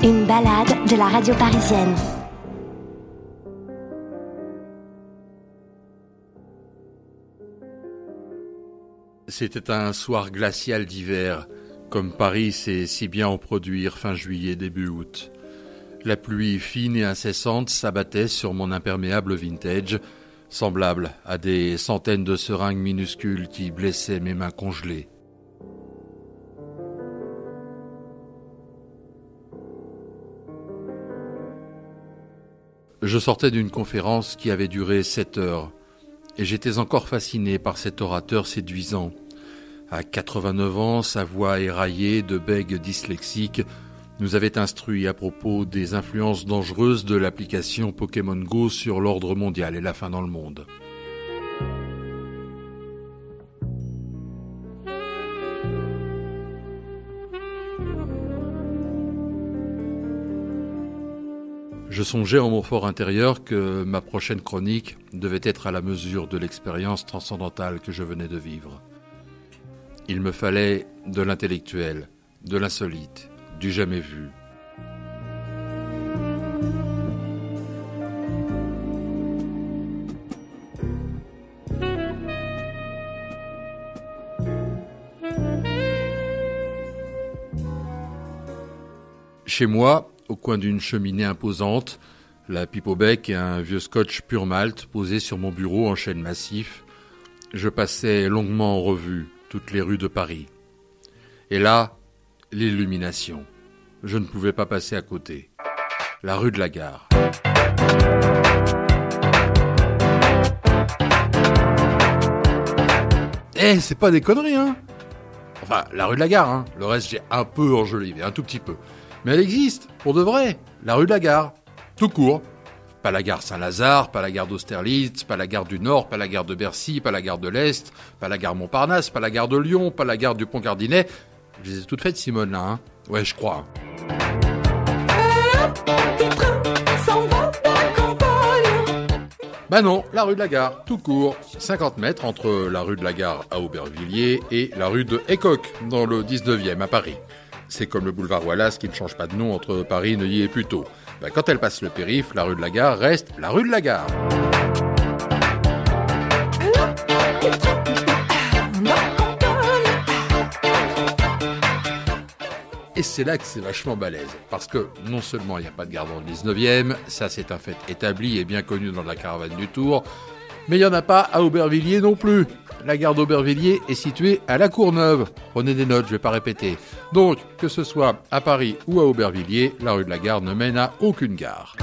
Une balade de la radio parisienne. C'était un soir glacial d'hiver, comme Paris sait si bien en produire fin juillet, début août. La pluie fine et incessante s'abattait sur mon imperméable vintage, semblable à des centaines de seringues minuscules qui blessaient mes mains congelées. Je sortais d'une conférence qui avait duré 7 heures, et j'étais encore fasciné par cet orateur séduisant. À 89 ans, sa voix éraillée de bègue dyslexique nous avait instruit à propos des influences dangereuses de l'application Pokémon Go sur l'ordre mondial et la fin dans le monde. Je songeais en mon fort intérieur que ma prochaine chronique devait être à la mesure de l'expérience transcendantale que je venais de vivre. Il me fallait de l'intellectuel, de l'insolite, du jamais vu. Chez moi, au coin d'une cheminée imposante, la pipe au bec et un vieux scotch pur malt posé sur mon bureau en chêne massif, je passais longuement en revue toutes les rues de Paris. Et là, l'illumination. Je ne pouvais pas passer à côté. La rue de la Gare. C'est pas des conneries, hein. Enfin, la rue de la Gare, hein. Le reste, j'ai un peu enjolivé, un tout petit peu. Mais elle existe, pour de vrai, la rue de la Gare, tout court. Pas la gare Saint-Lazare, pas la gare d'Austerlitz, pas la gare du Nord, pas la gare de Bercy, pas la gare de l'Est, pas la gare Montparnasse, pas la gare de Lyon, pas la gare du Pont-Cardinet. Je les ai toutes faites, Simone, là, hein. Ouais, je crois. Bah non, la rue de la Gare, tout court. 50 mètres entre la rue de la Gare à Aubervilliers et la rue de Aycock, dans le 19e à Paris. C'est comme le boulevard Wallace qui ne change pas de nom entre Paris, Neuilly et Puteaux. Quand elle passe le périph', la rue de la Gare reste la rue de la Gare. Et c'est là que c'est vachement balèze, parce que non seulement il n'y a pas de gare dans le 19e, ça c'est un fait établi et bien connu dans la caravane du Tour, mais il n'y en a pas à Aubervilliers non plus. La gare d'Aubervilliers est située à La Courneuve. Prenez des notes, je ne vais pas répéter. Donc, que ce soit à Paris ou à Aubervilliers, la rue de la Gare ne mène à aucune gare.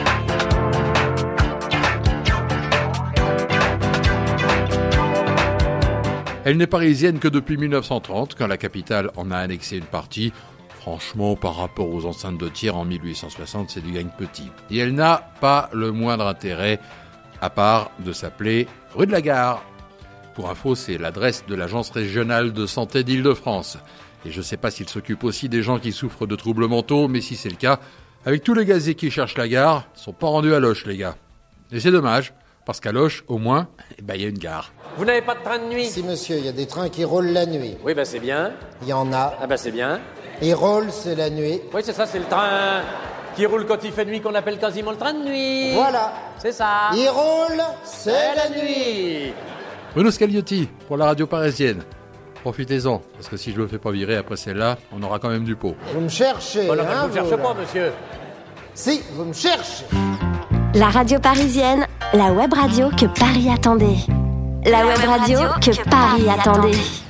Elle n'est parisienne que depuis 1930, quand la capitale en a annexé une partie. Franchement, par rapport aux enceintes de tir en 1860, c'est du gagne petit. Et elle n'a pas le moindre intérêt, à part de s'appeler rue de la Gare. Pour info, c'est l'adresse de l'Agence régionale de santé d'Île-de-France. Et je ne sais pas s'il s'occupe aussi des gens qui souffrent de troubles mentaux, mais si c'est le cas, avec tous les gaziers qui cherchent la gare, ils sont pas rendus à Loches, les gars. Et c'est dommage, parce qu'à Loches, au moins, il y a une gare. Vous n'avez pas de train de nuit ? Si, monsieur, il y a des trains qui roulent la nuit. Oui, c'est bien. Il y en a. Ah c'est bien. Ils roulent, c'est la nuit. Oui, c'est ça, c'est le train qui roule quand il fait nuit, qu'on appelle quasiment le train de nuit. Voilà. C'est ça. Ils roulent, c'est la nuit. Bruno Scagliotti, pour la radio parisienne. Profitez-en, parce que si je ne me fais pas virer après celle-là, on aura quand même du pot. Vous me cherchez, Bon, non, hein, vous ne cherchez pas, monsieur. Si, vous me cherchez. La radio parisienne, la web radio que Paris attendait. La web radio que Paris attendait.